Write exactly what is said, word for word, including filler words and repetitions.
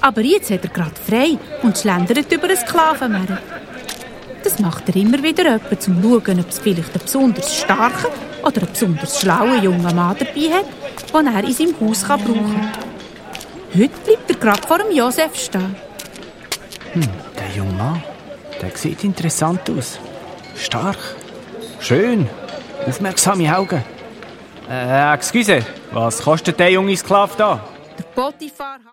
Aber jetzt hat er gerade frei und schlendert über einen Sklavenmarkt. Das macht er immer wieder jemand, um zu schauen, ob es vielleicht einen besonders starken oder einen besonders schlauen jungen Mann dabei hat, den er in seinem Haus brauchen kann. Heute bleibt er gerade vor dem Josef stehen. Hm, der junge Mann, der sieht interessant aus. Stark, schön, aufmerksame Augen. Äh, excuse, was kostet der junge Sklave da? Der Potiphar